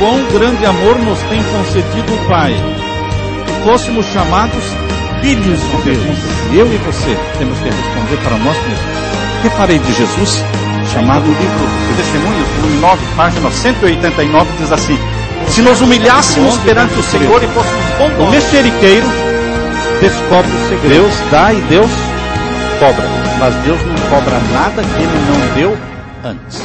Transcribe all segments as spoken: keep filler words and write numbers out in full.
quão grande amor nos tem concedido o Pai, que fôssemos chamados filhos de Deus. Eu e você temos que responder para nós mesmos. O que farei de Jesus? Chamado livro de Testemunhos, volume nove, página cento e oitenta e nove, diz assim: se nos humilhássemos perante o Senhor e fôssemos bondosos, o mexeriqueiro descobre o segredo. Deus dá e Deus cobra, mas Deus não cobra nada que Ele não deu antes.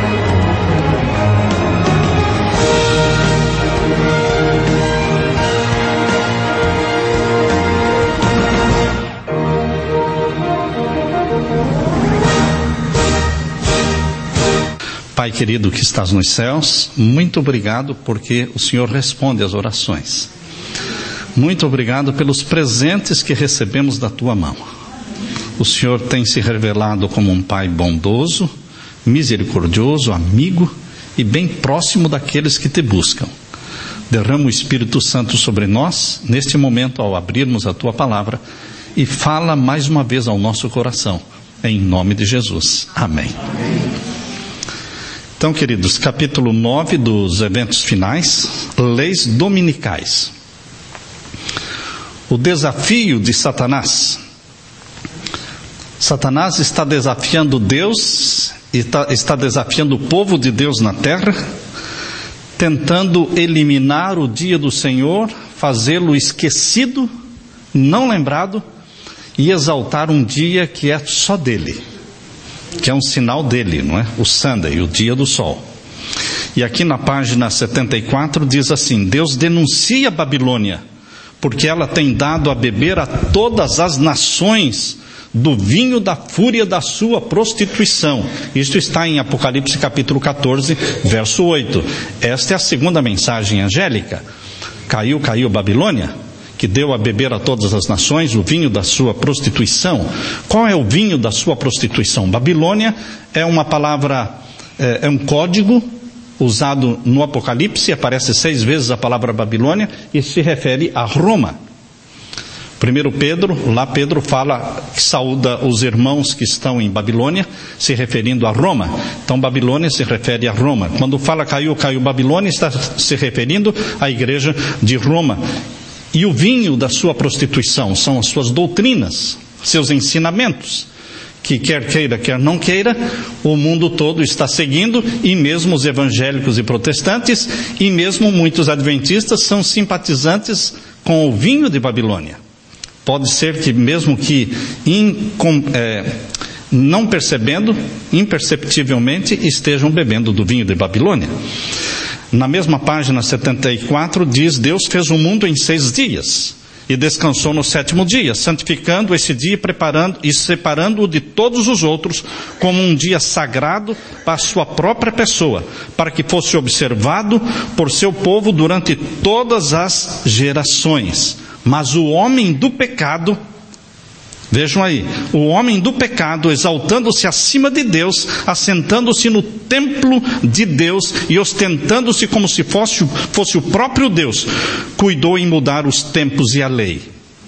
Pai querido que estás nos céus, muito obrigado porque o Senhor responde às orações. Muito obrigado pelos presentes que recebemos da Tua mão. O Senhor tem se revelado como um Pai bondoso, misericordioso, amigo e bem próximo daqueles que Te buscam. Derrama o Espírito Santo sobre nós, neste momento ao abrirmos a Tua palavra, e fala mais uma vez ao nosso coração, em nome de Jesus. Amém. Amém. Então, queridos, capítulo nove dos eventos finais, leis dominicais. O desafio de Satanás. Satanás está desafiando Deus, está, está desafiando o povo de Deus na terra, tentando eliminar o dia do Senhor, fazê-lo esquecido, não lembrado, e exaltar um dia que é só dele. Que é um sinal dele, não é? O Sunday, o dia do sol. E aqui na página setenta e quatro diz assim: Deus denuncia a Babilônia, porque ela tem dado a beber a todas as nações do vinho da fúria da sua prostituição. Isto está em Apocalipse capítulo catorze, verso oito. Esta é a segunda mensagem angélica. Caiu, caiu Babilônia, que deu a beber a todas as nações o vinho da sua prostituição. Qual é o vinho da sua prostituição? Babilônia é uma palavra, é, é um código usado no Apocalipse, aparece seis vezes a palavra Babilônia e se refere a Roma. Primeiro Pedro, lá Pedro fala que saúda os irmãos que estão em Babilônia, se referindo a Roma. Então Babilônia se refere a Roma. Quando fala caiu, caiu Babilônia, está se referindo à igreja de Roma. E o vinho da sua prostituição são as suas doutrinas, seus ensinamentos, que quer queira, quer não queira, o mundo todo está seguindo, e mesmo os evangélicos e protestantes, e mesmo muitos adventistas são simpatizantes com o vinho de Babilônia. Pode ser que mesmo que incom, é, não percebendo, imperceptivelmente, estejam bebendo do vinho de Babilônia. Na mesma página setenta e quatro diz: Deus fez o mundo em seis dias e descansou no sétimo dia, santificando esse dia e preparando e separando-o de todos os outros como um dia sagrado para a sua própria pessoa, para que fosse observado por seu povo durante todas as gerações. Mas o homem do pecado, vejam aí, o homem do pecado, exaltando-se acima de Deus, assentando-se no templo de Deus e ostentando-se como se fosse, fosse o próprio Deus, cuidou em mudar os tempos e a lei.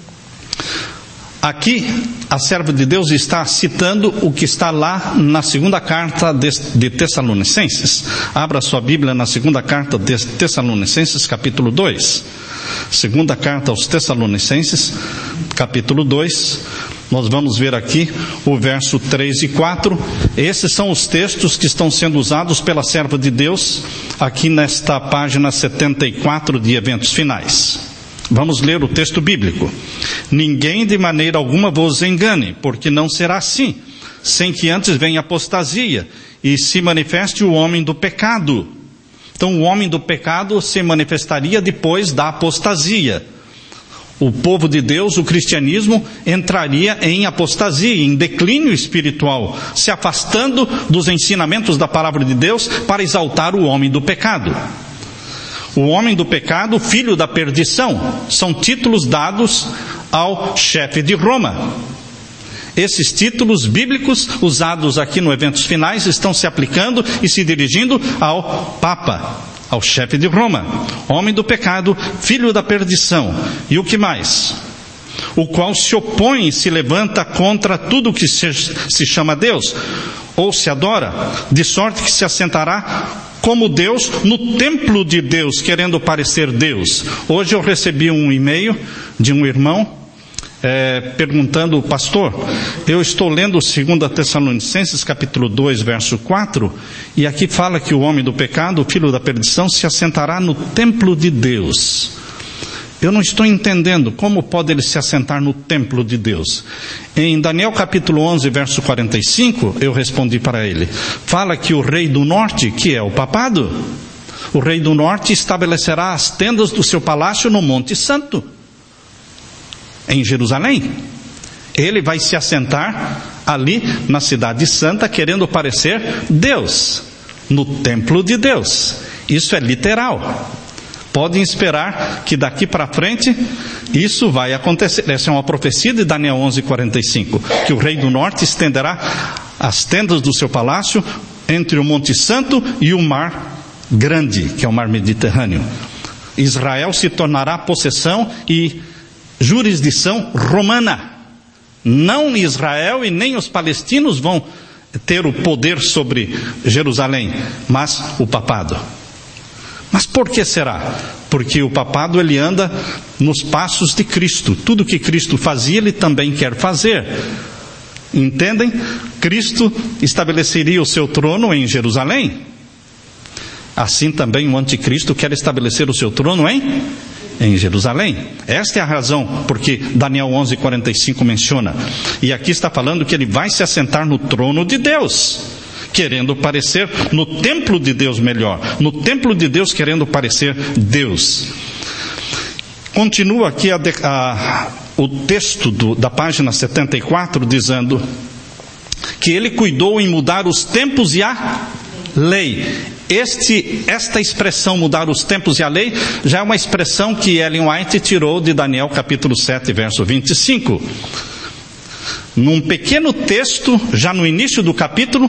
Aqui, a serva de Deus está citando o que está lá na segunda carta de, de Tessalonicenses. Abra sua Bíblia na segunda carta de Tessalonicenses, capítulo dois. Segunda carta aos Tessalonicenses, capítulo dois. Nós vamos ver aqui o verso três e quatro. Esses são os textos que estão sendo usados pela serva de Deus aqui nesta página setenta e quatro de eventos finais. Vamos ler o texto bíblico. Ninguém de maneira alguma vos engane, porque não será assim, sem que antes venha apostasia e se manifeste o homem do pecado. Então o homem do pecado se manifestaria depois da apostasia. O povo de Deus, o cristianismo, entraria em apostasia, em declínio espiritual, se afastando dos ensinamentos da palavra de Deus para exaltar o homem do pecado. O homem do pecado, filho da perdição, são títulos dados ao chefe de Roma. Esses títulos bíblicos usados aqui no Eventos Finais estão se aplicando e se dirigindo ao Papa, ao chefe de Roma, homem do pecado, filho da perdição. E o que mais? O qual se opõe e se levanta contra tudo que se, se chama Deus, ou se adora, de sorte que se assentará como Deus no templo de Deus, querendo parecer Deus. Hoje eu recebi um e-mail de um irmão é, perguntando: pastor, eu estou lendo dois Tessalonicenses capítulo dois, verso quatro, e aqui fala que o homem do pecado, o filho da perdição, se assentará no templo de Deus. Eu não estou entendendo como pode ele se assentar no templo de Deus. Em Daniel capítulo onze, verso quarenta e cinco, eu respondi para ele, fala que o rei do norte, que é o papado, o rei do norte estabelecerá as tendas do seu palácio no Monte Santo, em Jerusalém. Ele vai se assentar ali na cidade santa, querendo parecer Deus, no templo de Deus. Isso é literal. Podem esperar que daqui para frente isso vai acontecer. Essa é uma profecia de Daniel onze, quarenta e cinco, que o rei do norte estenderá as tendas do seu palácio entre o Monte Santo e o Mar Grande, que é o Mar Mediterrâneo. Israel se tornará possessão e jurisdição romana. Não Israel e nem os palestinos vão ter o poder sobre Jerusalém, mas o papado. Mas por que será? Porque o papado ele anda nos passos de Cristo. Tudo que Cristo fazia, ele também quer fazer. Entendem? Cristo estabeleceria o seu trono em Jerusalém. Assim também o anticristo quer estabelecer o seu trono em, em Jerusalém. Esta é a razão porque Daniel onze, quarenta e cinco menciona. E aqui está falando que ele vai se assentar no trono de Deus, querendo parecer no templo de Deus melhor, no templo de Deus querendo parecer Deus. Continua aqui a, a, o texto do, da página setenta e quatro dizendo que ele cuidou em mudar os tempos e a lei. Este, esta expressão mudar os tempos e a lei já é uma expressão que Ellen White tirou de Daniel capítulo sete, verso vinte e cinco. Num pequeno texto, já no início do capítulo,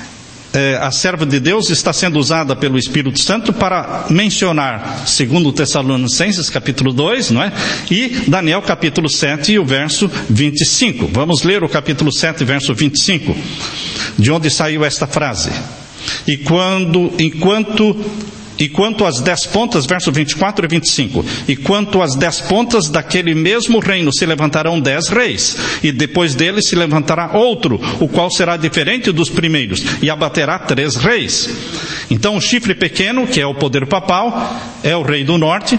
a serva de Deus está sendo usada pelo Espírito Santo para mencionar segundo Tessalonicenses capítulo dois, não é? E Daniel capítulo sete e o verso vinte e cinco. Vamos ler o capítulo sete, verso vinte e cinco, de onde saiu esta frase. E quando, enquanto, e quanto às dez pontas, verso vinte e quatro e vinte e cinco, e quanto às dez pontas daquele mesmo reino se levantarão dez reis, e depois dele se levantará outro, o qual será diferente dos primeiros, e abaterá três reis. Então o chifre pequeno, que é o poder papal, é o rei do norte.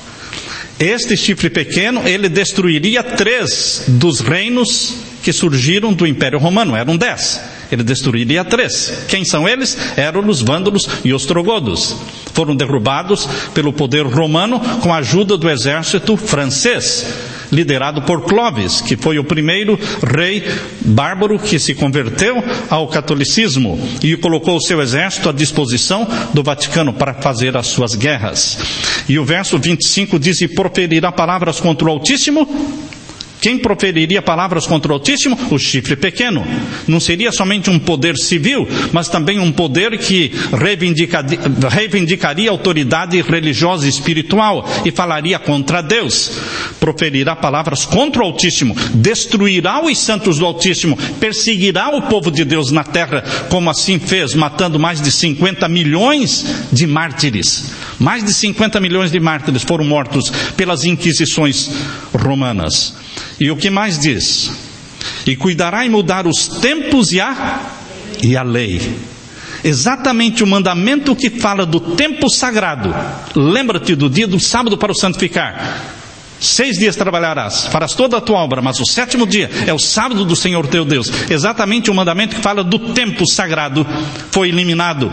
Este chifre pequeno, ele destruiria três dos reinos que surgiram do Império Romano, eram dez. Ele destruiria três. Quem são eles? Érolos, vândalos e ostrogodos. Foram derrubados pelo poder romano com a ajuda do exército francês, liderado por Clovis, que foi o primeiro rei bárbaro que se converteu ao catolicismo e colocou o seu exército à disposição do Vaticano para fazer as suas guerras. E o verso vinte e cinco diz: e proferirá palavras contra o Altíssimo. Quem proferiria palavras contra o Altíssimo? O chifre pequeno. Não seria somente um poder civil, mas também um poder que reivindicaria, reivindicaria autoridade religiosa e espiritual e falaria contra Deus. Proferirá palavras contra o Altíssimo, destruirá os santos do Altíssimo, perseguirá o povo de Deus na terra, como assim fez, matando mais de cinquenta milhões de mártires. Mais de cinquenta milhões de mártires foram mortos pelas inquisições romanas. E o que mais diz? E cuidará em mudar os tempos e a, e a lei. Exatamente o mandamento que fala do tempo sagrado. Lembra-te do dia do sábado para o santificar. Seis dias trabalharás, farás toda a tua obra, mas o sétimo dia é o sábado do Senhor teu Deus. Exatamente o mandamento que fala do tempo sagrado foi eliminado.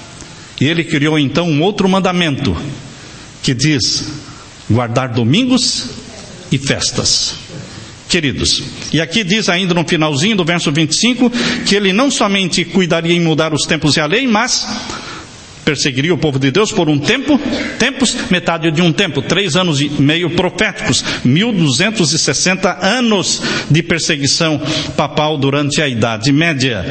E ele criou então um outro mandamento que diz: guardar domingos e festas. Queridos, e aqui diz ainda no finalzinho do verso vinte e cinco, que ele não somente cuidaria em mudar os tempos e a lei, mas perseguiria o povo de Deus por um tempo, tempos, metade de um tempo, três anos e meio proféticos, mil duzentos e sessenta anos de perseguição papal durante a Idade Média.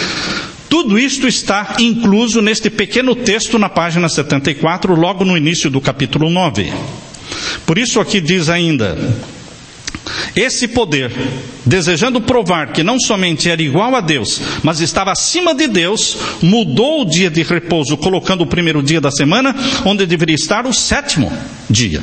Tudo isto está incluso neste pequeno texto na página setenta e quatro, logo no início do capítulo nove. Por isso aqui diz ainda: Esse poder, desejando provar que não somente era igual a Deus, mas estava acima de Deus, mudou o dia de repouso, colocando o primeiro dia da semana, onde deveria estar o sétimo dia.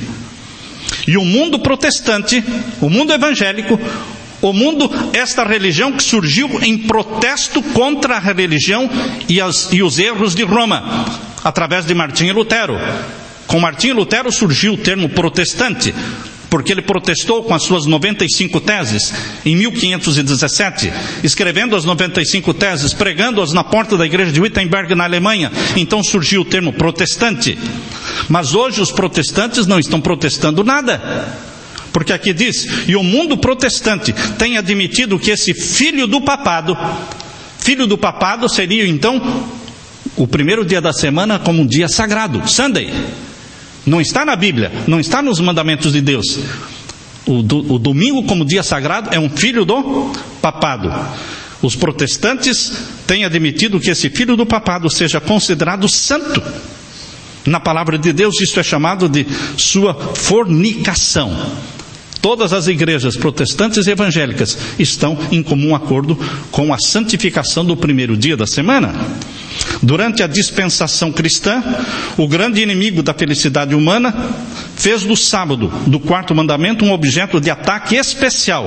E o mundo protestante, o mundo evangélico, o mundo, esta religião que surgiu em protesto contra a religião e, as, e os erros de Roma, através de Martinho Lutero. Com Martinho Lutero surgiu o termo protestante, porque ele protestou com as suas noventa e cinco teses em mil quinhentos e dezessete, escrevendo as noventa e cinco teses, pregando-as na porta da igreja de Wittenberg, na Alemanha. Então surgiu o termo protestante. Mas hoje os protestantes não estão protestando nada, porque aqui diz: e o mundo protestante tem admitido que esse filho do papado, filho do papado seria então o primeiro dia da semana como um dia sagrado, Sunday. Não está na Bíblia, não está nos mandamentos de Deus. O, do, o domingo como dia sagrado é um filho do papado. Os protestantes têm admitido que esse filho do papado seja considerado santo. Na palavra de Deus isso é chamado de sua fornicação. Todas as igrejas protestantes e evangélicas estão em comum acordo com a santificação do primeiro dia da semana. Durante a dispensação cristã, o grande inimigo da felicidade humana fez do sábado, do quarto mandamento, um objeto de ataque especial.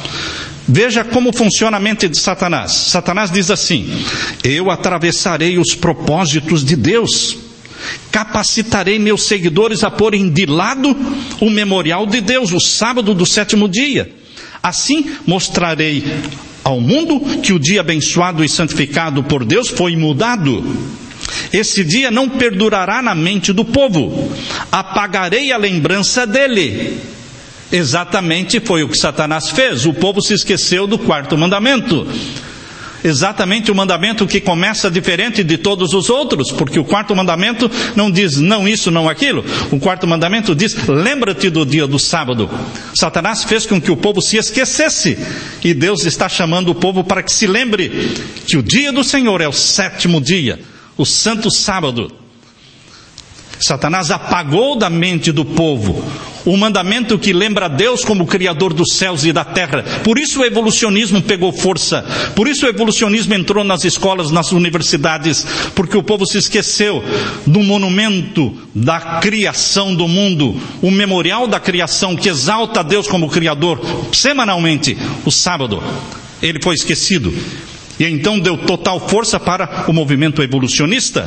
Veja como funciona a mente de Satanás. Satanás diz assim: eu atravessarei os propósitos de Deus, capacitarei meus seguidores a porem de lado o memorial de Deus, o sábado do sétimo dia. Assim mostrarei ao mundo que o dia abençoado e santificado por Deus foi mudado. Esse dia não perdurará na mente do povo. Apagarei a lembrança dele. Exatamente foi o que Satanás fez. O povo se esqueceu do quarto mandamento. Exatamente o mandamento que começa diferente de todos os outros, porque o quarto mandamento não diz não isso, não aquilo. O quarto mandamento diz: lembra-te do dia do sábado. Satanás fez com que o povo se esquecesse, e Deus está chamando o povo para que se lembre que o dia do Senhor é o sétimo dia, o santo sábado. Satanás apagou da mente do povo o mandamento que lembra a Deus como Criador dos céus e da terra. Por isso o evolucionismo pegou força. Por isso o evolucionismo entrou nas escolas, nas universidades. Porque o povo se esqueceu do monumento da criação do mundo. O memorial da criação que exalta a Deus como Criador semanalmente, o sábado. Ele foi esquecido. E então deu total força para o movimento evolucionista.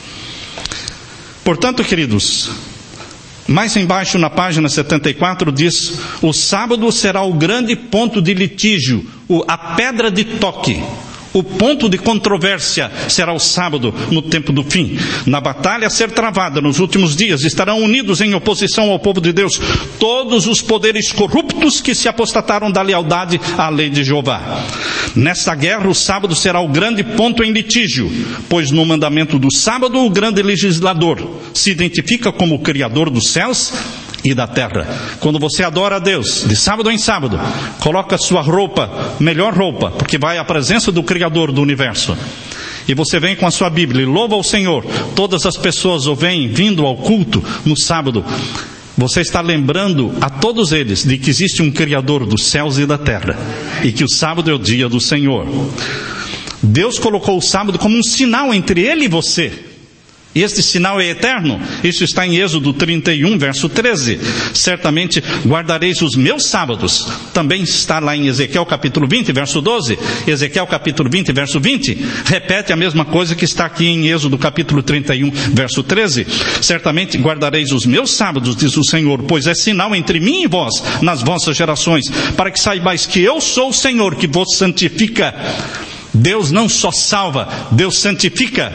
Portanto, queridos, mais embaixo na página setenta e quatro diz: o sábado será o grande ponto de litígio, a pedra de toque. O ponto de controvérsia será o sábado no tempo do fim. Na batalha a ser travada nos últimos dias estarão unidos em oposição ao povo de Deus todos os poderes corruptos que se apostataram da lealdade à lei de Jeová. Nesta guerra o sábado será o grande ponto em litígio, pois no mandamento do sábado o grande legislador se identifica como o Criador dos céus e da terra. Quando você adora a Deus de sábado em sábado, coloca sua roupa, melhor roupa, porque vai à presença do Criador do universo, e você vem com a sua Bíblia e louva ao Senhor. Todas as pessoas o vêm vindo ao culto no sábado. Você está lembrando a todos eles de que existe um Criador dos céus e da terra, e que o sábado é o dia do Senhor. Deus colocou o sábado como um sinal entre Ele e você. E este sinal é eterno. Isso está em Êxodo trinta e um, verso treze. Certamente guardareis os meus sábados. Também está lá em Ezequiel capítulo vinte, verso doze. Ezequiel capítulo vinte, verso vinte. Repete a mesma coisa que está aqui em Êxodo capítulo trinta e um, verso treze. Certamente guardareis os meus sábados, diz o Senhor, pois é sinal entre mim e vós, nas vossas gerações, para que saibais que eu sou o Senhor que vos santifica. Deus não só salva, Deus santifica.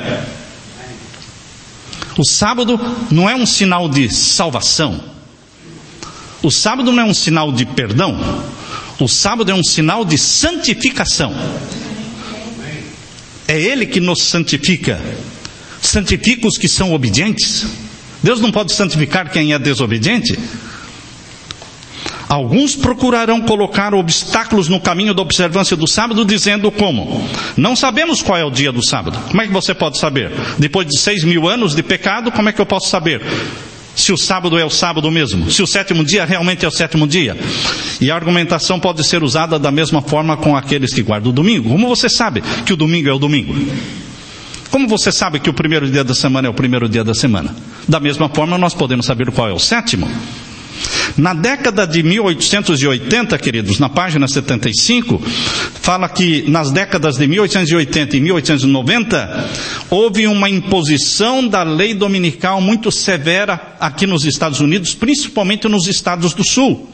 O sábado não é um sinal de salvação. O sábado não é um sinal de perdão. O sábado é um sinal de santificação. É Ele que nos santifica. Santifica os que são obedientes. Deus não pode santificar quem é desobediente. Alguns procurarão colocar obstáculos no caminho da observância do sábado, dizendo como? Não sabemos qual é o dia do sábado. Como é que você pode saber? Depois de seis mil anos de pecado, como é que eu posso saber? Se o sábado é o sábado mesmo, se o sétimo dia realmente é o sétimo dia. E a argumentação pode ser usada da mesma forma com aqueles que guardam o domingo. Como você sabe que o domingo é o domingo? Como você sabe que o primeiro dia da semana é o primeiro dia da semana? Da mesma forma nós podemos saber qual é o sétimo. Na década de mil oitocentos e oitenta, queridos, na página setenta e cinco, fala que nas décadas de mil oitocentos e oitenta e mil oitocentos e noventa, houve uma imposição da lei dominical muito severa aqui nos Estados Unidos, principalmente nos estados do sul.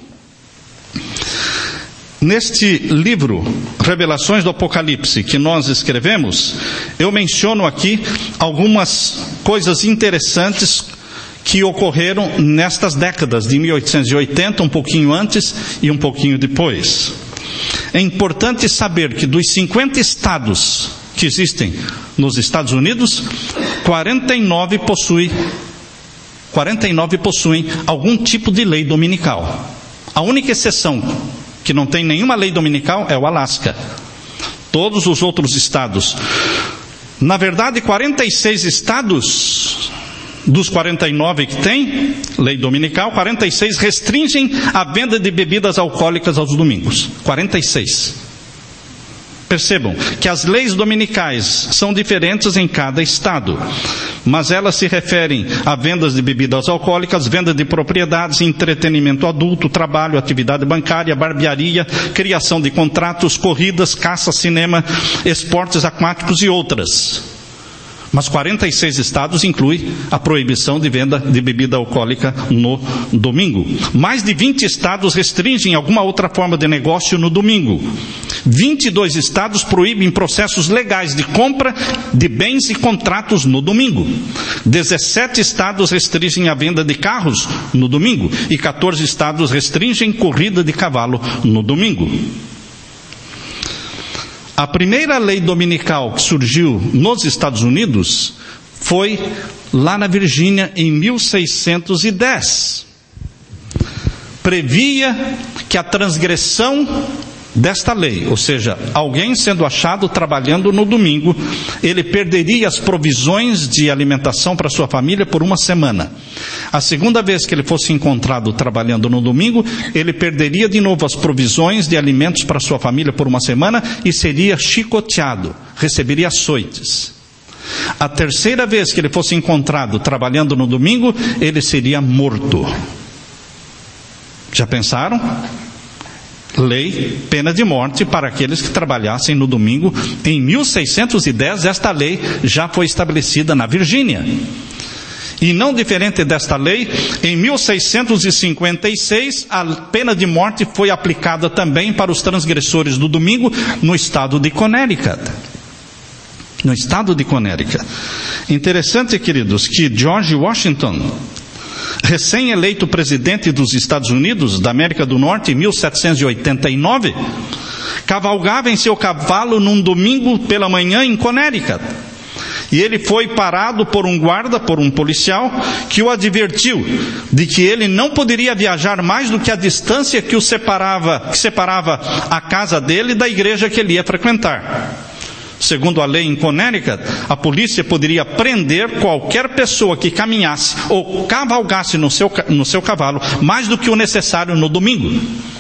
Neste livro, Revelações do Apocalipse, que nós escrevemos, eu menciono aqui algumas coisas interessantes que ocorreram nestas décadas de mil oitocentos e oitenta, um pouquinho antes e um pouquinho depois. É importante saber que dos cinquenta estados que existem nos Estados Unidos, quarenta e nove possuem, quarenta e nove possuem algum tipo de lei dominical. A única exceção que não tem nenhuma lei dominical é o Alasca. Todos os outros estados, na verdade, quarenta e seis estados dos quarenta e nove que tem lei dominical, quarenta e seis restringem a venda de bebidas alcoólicas aos domingos. quarenta e seis. Percebam que as leis dominicais são diferentes em cada estado, mas elas se referem a vendas de bebidas alcoólicas, venda de propriedades, entretenimento adulto, trabalho, atividade bancária, barbearia, criação de contratos, corridas, caça, cinema, esportes aquáticos e outras. Mas quarenta e seis estados incluem a proibição de venda de bebida alcoólica no domingo. Mais de vinte estados restringem alguma outra forma de negócio no domingo. vinte e dois estados proíbem processos legais de compra de bens e contratos no domingo. dezessete estados restringem a venda de carros no domingo. E quatorze estados restringem corrida de cavalo no domingo. A primeira lei dominical que surgiu nos Estados Unidos foi lá na Virgínia em mil seiscentos e dez. Previa que a transgressão desta lei, ou seja, alguém sendo achado trabalhando no domingo, ele perderia as provisões de alimentação para sua família por uma semana. A segunda vez que ele fosse encontrado trabalhando no domingo, ele perderia de novo as provisões de alimentos para sua família por uma semana e seria chicoteado, receberia açoites. A terceira vez que ele fosse encontrado trabalhando no domingo, ele seria morto. Já pensaram? Lei, pena de morte para aqueles que trabalhassem no domingo. Em mil seiscentos e dez, esta lei já foi estabelecida na Virgínia. E não diferente desta lei, em mil seiscentos e cinquenta e seis, a pena de morte foi aplicada também para os transgressores do domingo no estado de Connecticut. No estado de Connecticut. Interessante, queridos, que George Washington, recém-eleito presidente dos Estados Unidos da América do Norte em mil setecentos e oitenta e nove, cavalgava em seu cavalo num domingo pela manhã em Connecticut. E ele foi parado por um guarda, por um policial, que o advertiu de que ele não poderia viajar mais do que a distância que o separava, que separava a casa dele da igreja que ele ia frequentar. Segundo a lei em Connecticut, a polícia poderia prender qualquer pessoa que caminhasse ou cavalgasse no seu, no seu cavalo mais do que o necessário no domingo.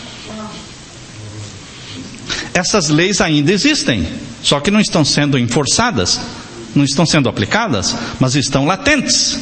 Essas leis ainda existem, só que não estão sendo enforçadas, não estão sendo aplicadas, mas estão latentes.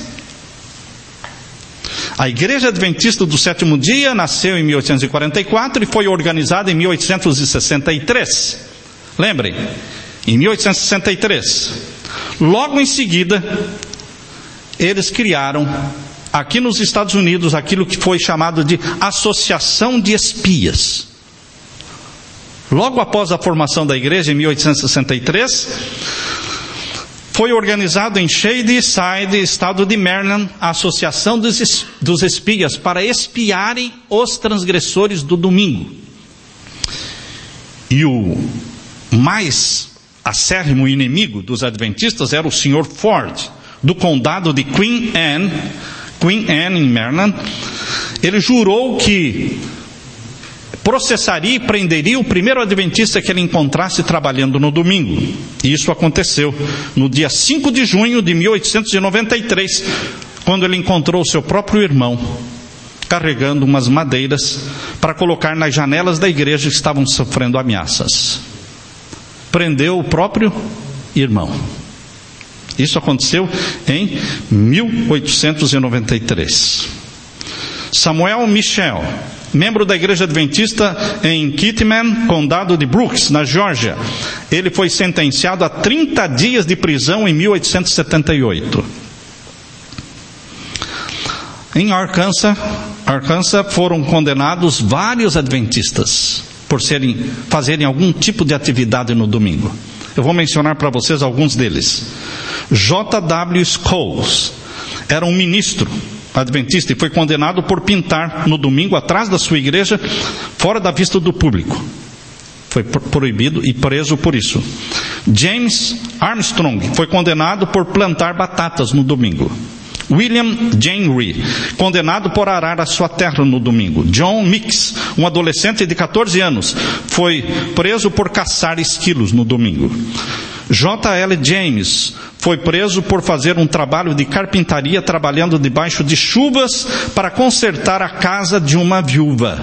A Igreja Adventista do Sétimo Dia nasceu em mil oitocentos e quarenta e quatro e foi organizada em mil oitocentos e sessenta e três. Lembrem, em mil oitocentos e sessenta e três. Logo em seguida, eles criaram, aqui nos Estados Unidos, aquilo que foi chamado de Associação de Espias. Logo após a formação da igreja, em mil oitocentos e sessenta e três, foi organizado em Shadyside, estado de Maryland, a Associação dos Espias, para espiarem os transgressores do domingo. E o mais acérrimo inimigo dos adventistas era o senhor Ford, do condado de Queen Anne, Queen Anne em Maryland. Ele jurou que processaria e prenderia o primeiro adventista que ele encontrasse trabalhando no domingo. E isso aconteceu no dia cinco de junho de mil oitocentos e noventa e três, quando ele encontrou seu próprio irmão carregando umas madeiras para colocar nas janelas da igreja que estavam sofrendo ameaças. Prendeu o próprio irmão. Isso aconteceu em mil oitocentos e noventa e três. Samuel Michel, membro da igreja adventista em Kitman, condado de Brooks, na Geórgia. Ele foi sentenciado a trinta dias de prisão em mil oitocentos e setenta e oito. Em Arkansas, Arkansas foram condenados vários adventistas por serem, fazerem algum tipo de atividade no domingo. Eu vou mencionar para vocês alguns deles. J W Scholes era um ministro adventista e foi condenado por pintar no domingo atrás da sua igreja, fora da vista do público. Foi proibido e preso por isso. James Armstrong foi condenado por plantar batatas no domingo. William Henry, condenado por arar a sua terra no domingo. John Mix, um adolescente de catorze anos, foi preso por caçar esquilos no domingo. J L James foi preso por fazer um trabalho de carpintaria trabalhando debaixo de chuvas para consertar a casa de uma viúva.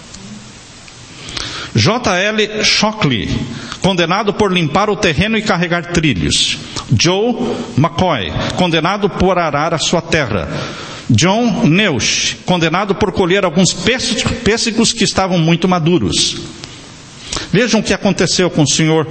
J L Shockley, condenado por limpar o terreno e carregar trilhos. Joe McCoy, condenado por arar a sua terra. John Neusch, condenado por colher alguns pêssegos que estavam muito maduros. Vejam o que aconteceu com o senhor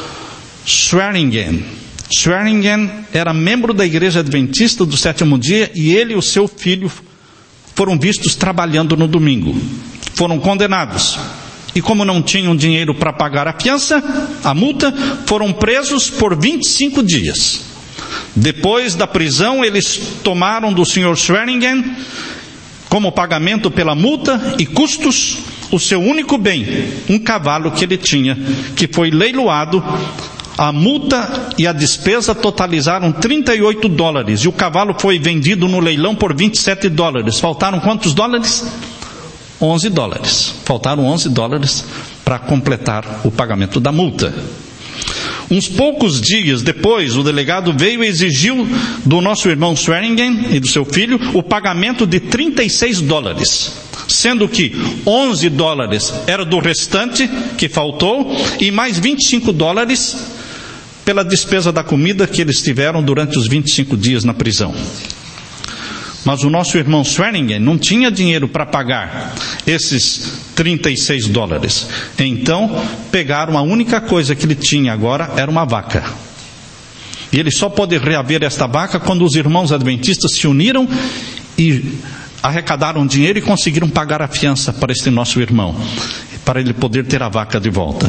Swearingen. Swearingen era membro da igreja adventista do sétimo dia e ele e o seu filho foram vistos trabalhando no domingo. Foram condenados. E como não tinham dinheiro para pagar a fiança, a multa, foram presos por vinte e cinco dias. Depois da prisão, eles tomaram do senhor Swearingen, como pagamento pela multa e custos, o seu único bem, um cavalo que ele tinha, que foi leiloado. A multa e a despesa totalizaram trinta e oito dólares, e o cavalo foi vendido no leilão por vinte e sete dólares. Faltaram quantos dólares? onze dólares. Faltaram onze dólares para completar o pagamento da multa. Uns poucos dias depois, o delegado veio e exigiu do nosso irmão Swearingen e do seu filho o pagamento de trinta e seis dólares, sendo que onze dólares era do restante que faltou e mais vinte e cinco dólares pela despesa da comida que eles tiveram durante os vinte e cinco dias na prisão. Mas o nosso irmão Swearingen não tinha dinheiro para pagar esses trinta e seis dólares. Então, pegaram a única coisa que ele tinha agora, era uma vaca. E ele só pôde reaver esta vaca quando os irmãos adventistas se uniram e arrecadaram dinheiro e conseguiram pagar a fiança para este nosso irmão, para ele poder ter a vaca de volta.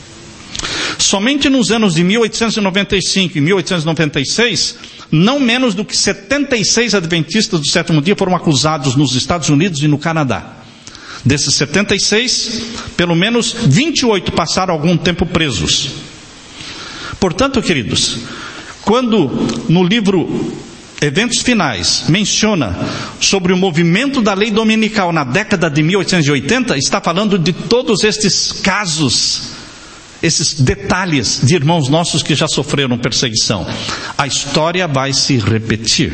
Somente nos anos de mil oitocentos e noventa e cinco e mil oitocentos e noventa e seis, não menos do que setenta e seis adventistas do sétimo dia foram acusados nos Estados Unidos e no Canadá. Desses setenta e seis, pelo menos vinte e oito passaram algum tempo presos. Portanto, queridos, quando no livro Eventos Finais menciona sobre o movimento da lei dominical na década de mil oitocentos e oitenta, está falando de todos estes casos, esses detalhes de irmãos nossos que já sofreram perseguição. A história vai se repetir.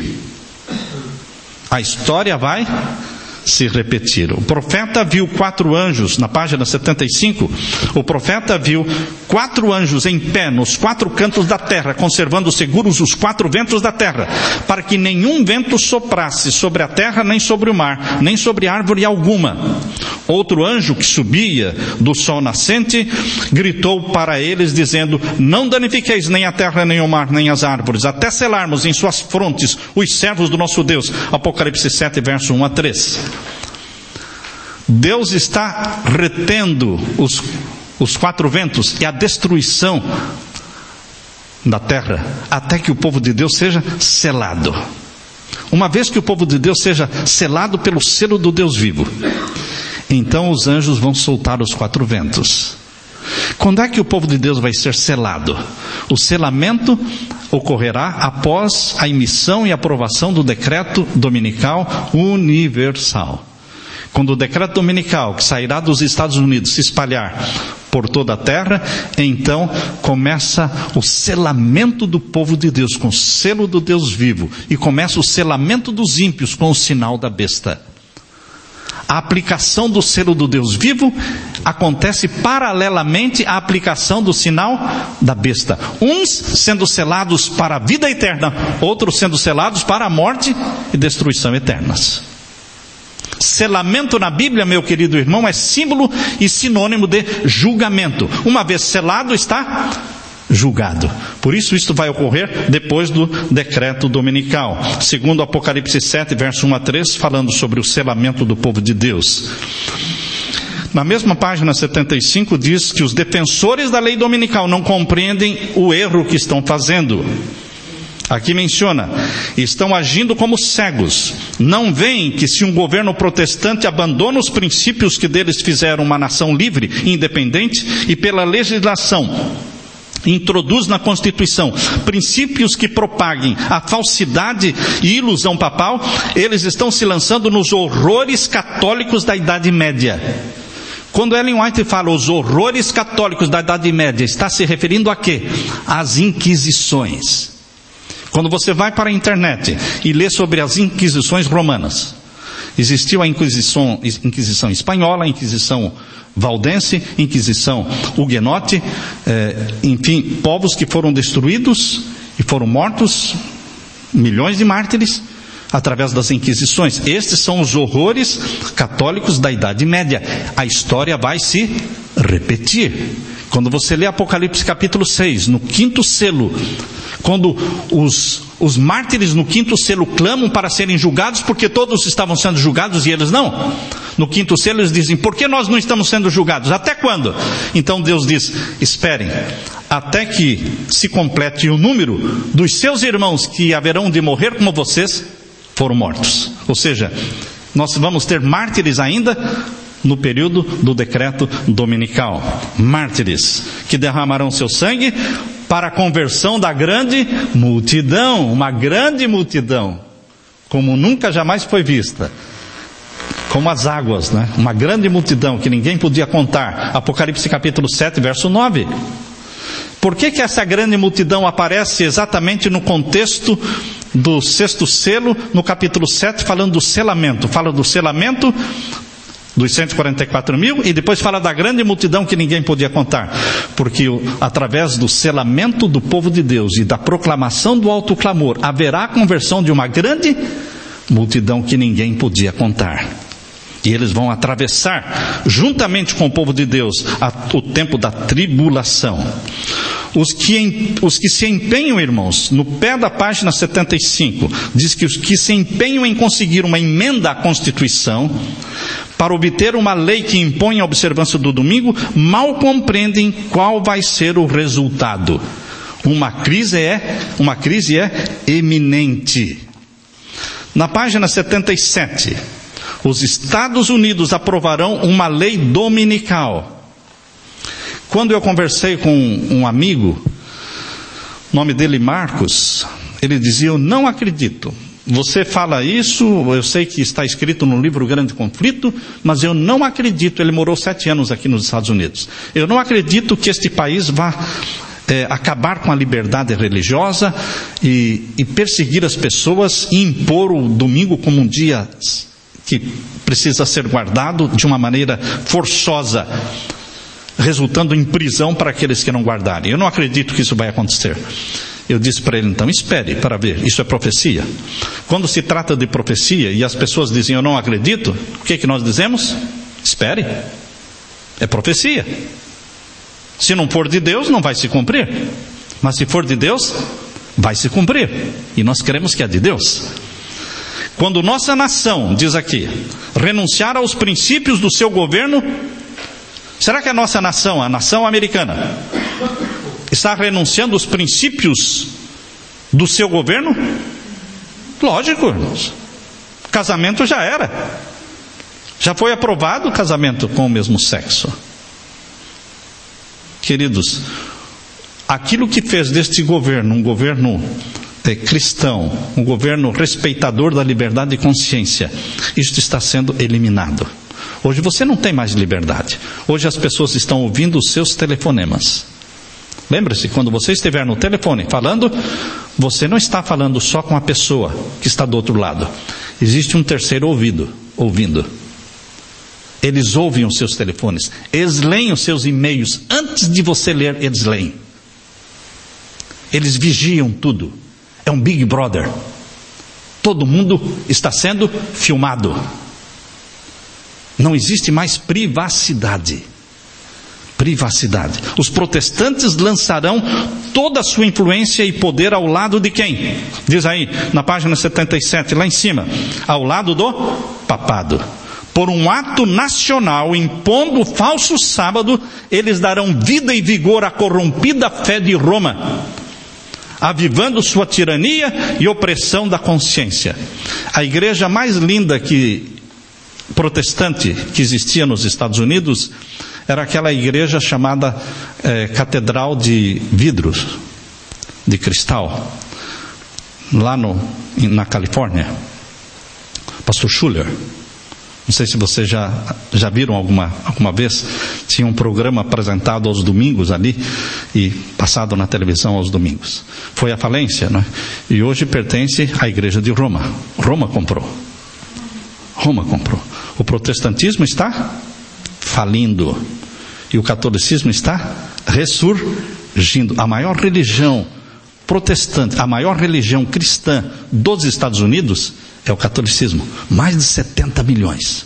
A história vai se repetir. O profeta viu quatro anjos, na página setenta e cinco, o profeta viu quatro anjos em pé nos quatro cantos da terra, conservando seguros os quatro ventos da terra, para que nenhum vento soprasse sobre a terra, nem sobre o mar, nem sobre árvore alguma. Outro anjo que subia do sol nascente gritou para eles dizendo: não danifiqueis nem a terra, nem o mar, nem as árvores, até selarmos em suas frontes os servos do nosso Deus. Apocalipse sete, verso um a três. Deus está retendo os, os quatro ventos e a destruição da terra, até que o povo de Deus seja selado. Uma vez que o povo de Deus seja selado pelo selo do Deus vivo, então os anjos vão soltar os quatro ventos. Quando é que o povo de Deus vai ser selado? O selamento ocorrerá após a emissão e aprovação do decreto dominical universal. Quando o decreto dominical que sairá dos Estados Unidos se espalhar por toda a terra. Então começa o selamento do povo de Deus com o selo do Deus vivo, e começa o selamento dos ímpios com o sinal da besta. A aplicação do selo do Deus vivo acontece paralelamente à aplicação do sinal da besta. Uns sendo selados para a vida eterna, outros sendo selados para a morte e destruição eternas. Selamento na Bíblia, meu querido irmão, é símbolo e sinônimo de julgamento. Uma vez selado, está julgado. Por isso, isto vai ocorrer depois do decreto dominical. Segundo Apocalipse sete, verso um a três, falando sobre o selamento do povo de Deus. Na mesma página setenta e cinco, diz que os defensores da lei dominical não compreendem o erro que estão fazendo. Aqui menciona, estão agindo como cegos, não veem que se um governo protestante abandona os princípios que deles fizeram uma nação livre e independente, e pela legislação introduz na Constituição princípios que propaguem a falsidade e ilusão papal, eles estão se lançando nos horrores católicos da Idade Média. Quando Ellen White fala os horrores católicos da Idade Média, está se referindo a quê? Às Inquisições. Quando você vai para a internet e lê sobre as Inquisições romanas, existiu a Inquisição, Inquisição espanhola, a Inquisição valdense, Inquisição huguenote, eh, enfim, povos que foram destruídos e foram mortos, milhões de mártires, através das Inquisições. Estes são os horrores católicos da Idade Média. A história vai se repetir. Quando você lê Apocalipse capítulo seis, no quinto selo, quando os, os mártires no quinto selo clamam para serem julgados, porque todos estavam sendo julgados e eles não. No quinto selo eles dizem, por que nós não estamos sendo julgados? Até quando? Então Deus diz, esperem, até que se complete o número dos seus irmãos que haverão de morrer como vocês foram mortos. Ou seja, nós vamos ter mártires ainda no período do decreto dominical. Mártires que derramarão seu sangue para a conversão da grande multidão, uma grande multidão, como nunca jamais foi vista, como as águas, né? Uma grande multidão que ninguém podia contar. Apocalipse capítulo sete, verso nove. Por que que essa grande multidão aparece exatamente no contexto do sexto selo, no capítulo sete, falando do selamento? Fala do selamento dos cento e quarenta e quatro mil, e depois fala da grande multidão que ninguém podia contar, porque através do selamento do povo de Deus e da proclamação do alto clamor, haverá a conversão de uma grande multidão que ninguém podia contar. E eles vão atravessar, juntamente com o povo de Deus, a, o tempo da tribulação. Os que, os que se empenham, irmãos, no pé da página setenta e cinco, diz que os que se empenham em conseguir uma emenda à Constituição, para obter uma lei que impõe a observância do domingo, mal compreendem qual vai ser o resultado. Uma crise é, uma crise é eminente. Na página setenta e sete, os Estados Unidos aprovarão uma lei dominical. Quando eu conversei com um amigo, o nome dele Marcos, ele dizia, eu não acredito. Você fala isso, eu sei que está escrito no livro Grande Conflito, mas eu não acredito. Ele morou sete anos aqui nos Estados Unidos. Eu não acredito que este país vá é, acabar com a liberdade religiosa e, e perseguir as pessoas e impor o domingo como um dia que precisa ser guardado de uma maneira forçosa, resultando em prisão para aqueles que não guardarem. Eu não acredito que isso vai acontecer. Eu disse para ele, então espere para ver, isso é profecia. Quando se trata de profecia e as pessoas dizem eu não acredito, o que é que nós dizemos? Espere, é profecia. Se não for de Deus, não vai se cumprir. Mas se for de Deus, vai se cumprir. E nós queremos que é de Deus. Quando nossa nação, diz aqui, renunciar aos princípios do seu governo, será que a nossa nação, a nação americana, está renunciando aos princípios do seu governo? Lógico, irmãos. Casamento já era. Já foi aprovado o casamento com o mesmo sexo. Queridos, aquilo que fez deste governo um governo é, cristão, um governo respeitador da liberdade de consciência, isto está sendo eliminado. Hoje você não tem mais liberdade. Hoje as pessoas estão ouvindo os seus telefonemas. Lembre-se, quando você estiver no telefone falando, você não está falando só com a pessoa que está do outro lado. Existe um terceiro ouvido, ouvindo. Eles ouvem os seus telefones. Eles leem os seus e-mails. Antes de você ler, eles leem. Eles vigiam tudo. É um Big Brother. Todo mundo está sendo filmado. Não existe mais privacidade. Privacidade. Os protestantes lançarão toda a sua influência e poder ao lado de quem? Diz aí, na página setenta e sete, lá em cima. Ao lado do papado. Por um ato nacional, impondo o falso sábado, eles darão vida e vigor à corrompida fé de Roma, avivando sua tirania e opressão da consciência. A igreja mais linda que protestante que existia nos Estados Unidos era aquela igreja chamada é, Catedral de Vidros, de Cristal, lá no, na Califórnia. Pastor Schuller, não sei se vocês já, já viram alguma, alguma vez, tinha um programa apresentado aos domingos ali e passado na televisão aos domingos. Foi à falência, né? E hoje pertence à igreja de Roma. Roma comprou. Roma comprou. O protestantismo está falindo e o catolicismo está ressurgindo. A maior religião protestante, a maior religião cristã dos Estados Unidos é o catolicismo. Mais de setenta milhões.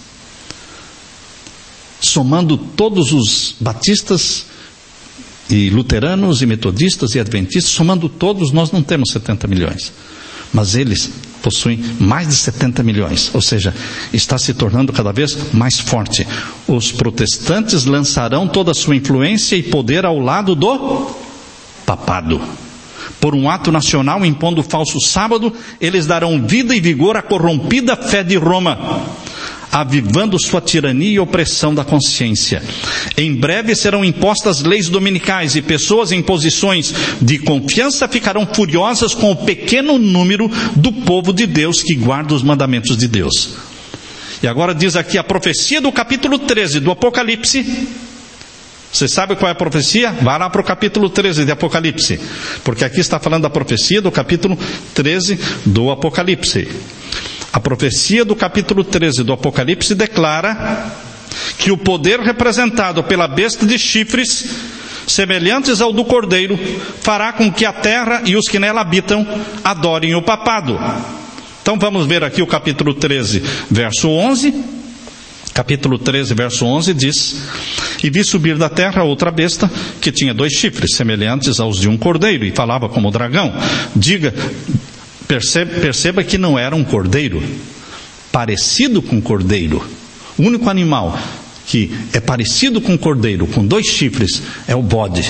Somando todos os batistas e luteranos e metodistas e adventistas, somando todos, nós não temos setenta milhões. Mas eles possuem mais de setenta milhões, ou seja, está se tornando cada vez mais forte. Os protestantes lançarão toda a sua influência e poder ao lado do papado. Por um ato nacional impondo o falso sábado, eles darão vida e vigor à corrompida fé de Roma, avivando sua tirania e opressão da consciência. Em breve serão impostas leis dominicais e pessoas em posições de confiança ficarão furiosas com o pequeno número do povo de Deus que guarda os mandamentos de Deus. E agora diz aqui a profecia do capítulo treze do Apocalipse. Você sabe qual é a profecia? Vá lá para o capítulo treze de Apocalipse, porque aqui está falando da profecia do capítulo treze do Apocalipse. A profecia do capítulo treze do Apocalipse declara que o poder representado pela besta de chifres, semelhantes ao do cordeiro, fará com que a terra e os que nela habitam adorem o papado. Então vamos ver aqui o capítulo treze, verso onze. Capítulo treze, verso onze diz: E vi subir da terra outra besta que tinha dois chifres, semelhantes aos de um cordeiro, e falava como dragão. Diga, perceba, perceba que não era um cordeiro, parecido com cordeiro. O único animal que é parecido com cordeiro, com dois chifres, é o bode.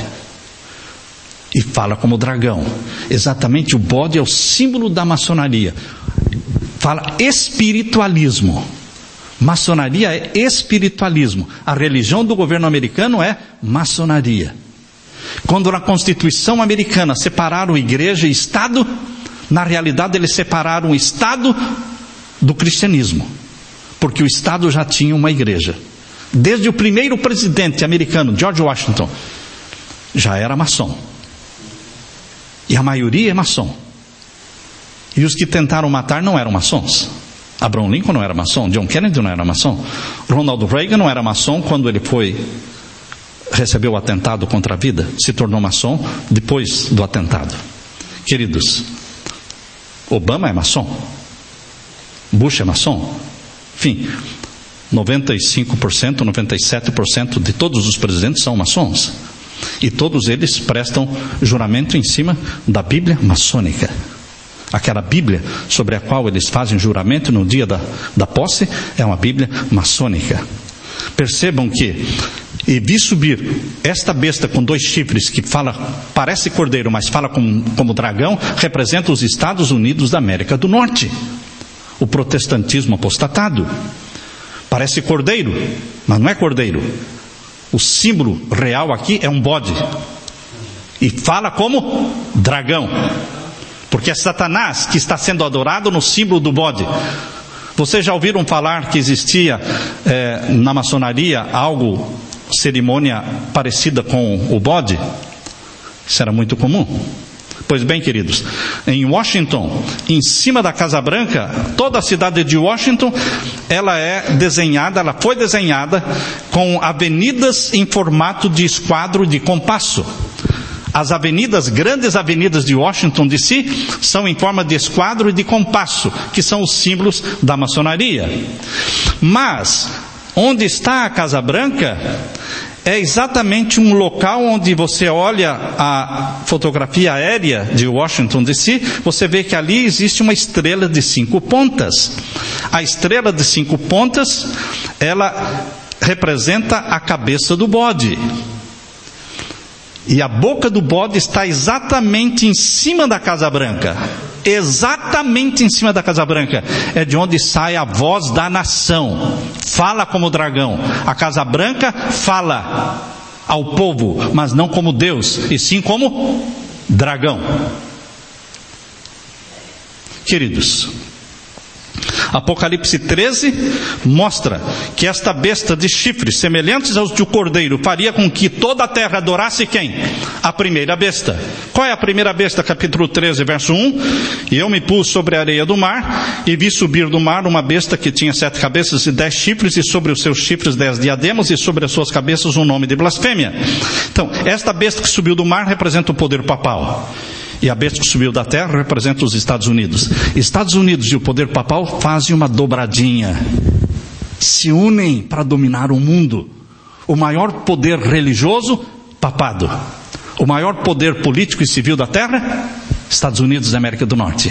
E fala como dragão. Exatamente, o bode é o símbolo da maçonaria. Fala espiritualismo. Maçonaria é espiritualismo. A religião do governo americano é maçonaria. Quando na Constituição americana separaram igreja e Estado, na realidade eles separaram o Estado do cristianismo, porque o Estado já tinha uma igreja. Desde o primeiro presidente americano, George Washington, já era maçom. E a maioria é maçom. E os que tentaram matar não eram maçons. Abraham Lincoln não era maçom, John Kennedy não era maçom, Ronald Reagan não era maçom quando ele foi recebeu o atentado contra a vida, se tornou maçom depois do atentado. Queridos, Obama é maçom, Bush é maçom, enfim, noventa e cinco por cento, noventa e sete por cento de todos os presidentes são maçons, e todos eles prestam juramento em cima da Bíblia maçônica. Aquela Bíblia sobre a qual eles fazem juramento no dia da, da posse é uma Bíblia maçônica. Percebam que e vi subir esta besta com dois chifres que fala, parece cordeiro, mas fala como, como dragão, representa os Estados Unidos da América do Norte. O protestantismo apostatado. Parece cordeiro, mas não é cordeiro. O símbolo real aqui é um bode. E fala como dragão. Porque é Satanás que está sendo adorado no símbolo do bode. Vocês já ouviram falar que existia é, na maçonaria algo, cerimônia parecida com o bode? Isso era muito comum. Pois bem, queridos, em Washington, em cima da Casa Branca, toda a cidade de Washington, ela é desenhada, ela foi desenhada com avenidas em formato de esquadro de compasso. As avenidas, grandes avenidas de Washington D C, são em forma de esquadro e de compasso, que são os símbolos da maçonaria. Mas, onde está a Casa Branca, é exatamente um local onde você olha a fotografia aérea de Washington D C, você vê que ali existe uma estrela de cinco pontas. A estrela de cinco pontas, ela representa a cabeça do bode. E a boca do bode está exatamente em cima da Casa Branca. Exatamente em cima da Casa Branca. É de onde sai a voz da nação. Fala como dragão. A Casa Branca fala ao povo, mas não como Deus, e sim como dragão. Queridos, Apocalipse treze mostra que esta besta de chifres semelhantes aos do cordeiro faria com que toda a terra adorasse quem? A primeira besta. Qual é a primeira besta? Capítulo treze, verso um. E eu me pus sobre a areia do mar e vi subir do mar uma besta que tinha sete cabeças e dez chifres, e sobre os seus chifres dez diademas, e sobre as suas cabeças um nome de blasfêmia. Então, esta besta que subiu do mar representa o poder papal. E a besta que subiu da terra representa os Estados Unidos. Estados Unidos e o poder papal fazem uma dobradinha. Se unem para dominar o mundo. O maior poder religioso, papado. O maior poder político e civil da terra, Estados Unidos da América do Norte.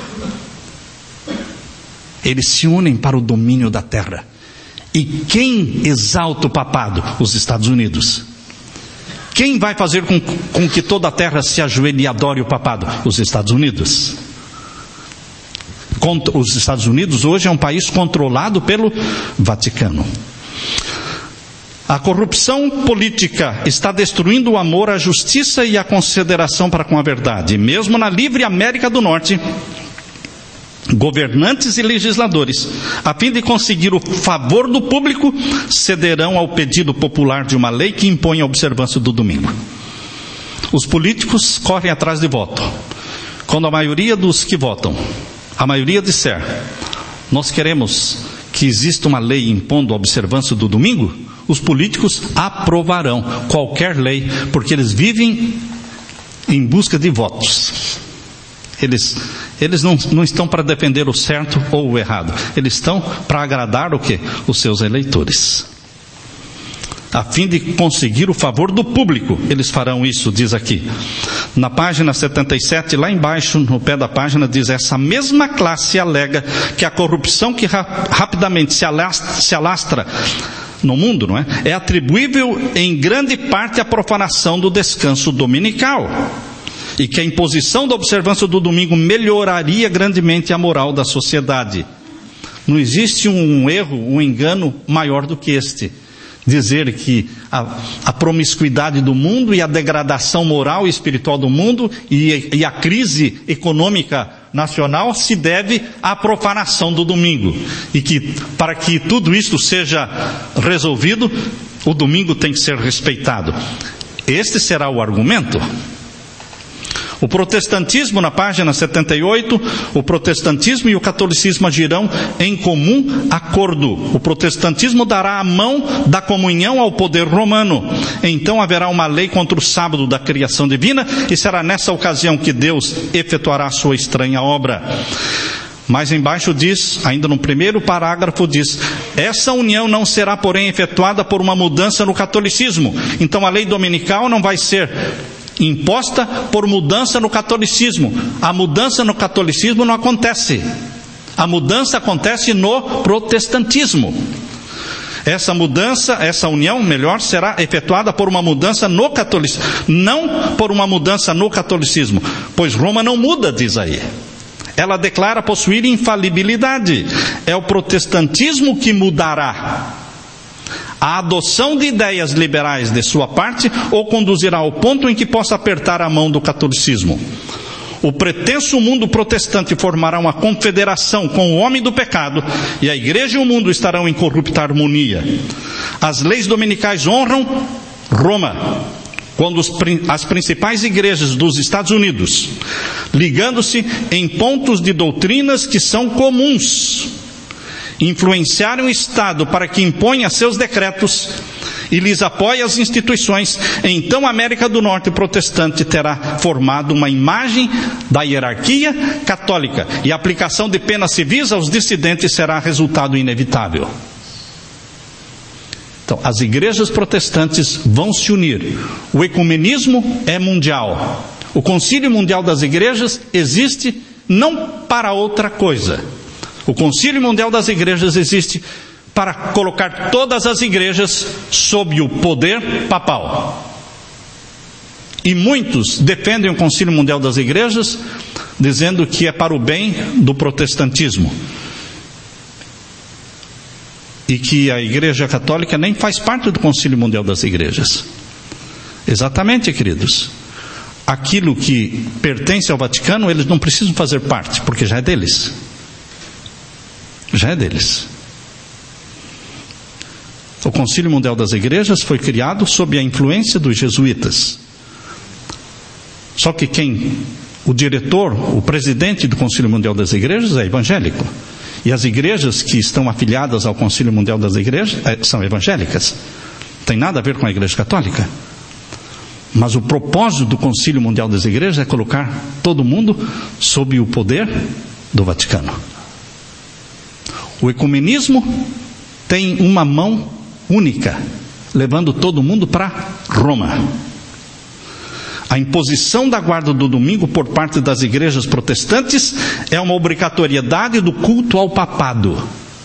Eles se unem para o domínio da terra. E quem exalta o papado? Os Estados Unidos. Quem vai fazer com, com que toda a terra se ajoelhe e adore o papado? Os Estados Unidos. Os Estados Unidos hoje é um país controlado pelo Vaticano. A corrupção política está destruindo o amor à justiça e a consideração para com a verdade. Mesmo na livre América do Norte, governantes e legisladores, a fim de conseguir o favor do público, cederão ao pedido popular de uma lei que impõe a observância do domingo. Os políticos correm atrás de voto. Quando a maioria dos que votam, a maioria disser, nós queremos que exista uma lei impondo a observância do domingo, os políticos aprovarão qualquer lei, porque eles vivem em busca de votos. Eles, eles não, não estão para defender o certo ou o errado. Eles estão para agradar o quê? Os seus eleitores. A fim de conseguir o favor do público, eles farão isso, diz aqui. Na página setenta e sete, lá embaixo, no pé da página, diz: essa mesma classe alega que a corrupção que ra- rapidamente se alastra, se alastra no mundo, não é? É atribuível em grande parte à profanação do descanso dominical. E que a imposição da observância do domingo melhoraria grandemente a moral da sociedade. Não existe um erro, um engano maior do que este. Dizer que a, a promiscuidade do mundo e a degradação moral e espiritual do mundo e, e a crise econômica nacional se deve à profanação do domingo. E que para que tudo isto seja resolvido, o domingo tem que ser respeitado. Este será o argumento. O protestantismo, na página setenta e oito, o protestantismo e o catolicismo agirão em comum acordo. O protestantismo dará a mão da comunhão ao poder romano. Então haverá uma lei contra o sábado da criação divina, e será nessa ocasião que Deus efetuará a sua estranha obra. Mais embaixo diz, ainda no primeiro parágrafo diz, essa união não será, porém, efetuada por uma mudança no catolicismo. Então a lei dominical não vai ser imposta por mudança no catolicismo. A mudança no catolicismo não acontece. A mudança acontece no protestantismo. Essa mudança, essa união, melhor, será efetuada por uma mudança no catolicismo, não por uma mudança no catolicismo, pois Roma não muda, diz aí. Ela declara possuir infalibilidade. É o protestantismo que mudará. A adoção de ideias liberais de sua parte ou conduzirá ao ponto em que possa apertar a mão do catolicismo. o pretenso mundo protestante formará uma confederação com o homem do pecado, e a igreja e o mundo estarão em corrupta harmonia. As leis dominicais honram Roma, quando os, as principais igrejas dos Estados Unidos, ligando-se em pontos de doutrinas que são comuns, influenciaram o Estado para que imponha seus decretos e lhes apoie as instituições, então a América do Norte protestante terá formado uma imagem da hierarquia católica, e a aplicação de penas civis aos dissidentes será resultado inevitável. Então, as igrejas protestantes vão se unir. O ecumenismo é mundial. O Concílio Mundial das Igrejas existe não para outra coisa. O Concílio Mundial das Igrejas existe para colocar todas as igrejas sob o poder papal. E muitos defendem o Concílio Mundial das Igrejas, dizendo que é para o bem do protestantismo. E que a Igreja Católica nem faz parte do Concílio Mundial das Igrejas. Exatamente, queridos. Aquilo que pertence ao Vaticano, eles não precisam fazer parte, porque já é deles. Já é deles. O Concílio Mundial das Igrejas foi criado sob a influência dos jesuítas. Só que quem, o diretor, o presidente do Concílio Mundial das Igrejas é evangélico. E as igrejas que estão afiliadas ao Concílio Mundial das Igrejas são evangélicas. Não tem nada a ver com a Igreja Católica. Mas o propósito do Concílio Mundial das Igrejas é colocar todo mundo sob o poder do Vaticano. O ecumenismo tem uma mão única, levando todo mundo para Roma. A imposição da guarda do domingo por parte das igrejas protestantes é uma obrigatoriedade do culto ao papado.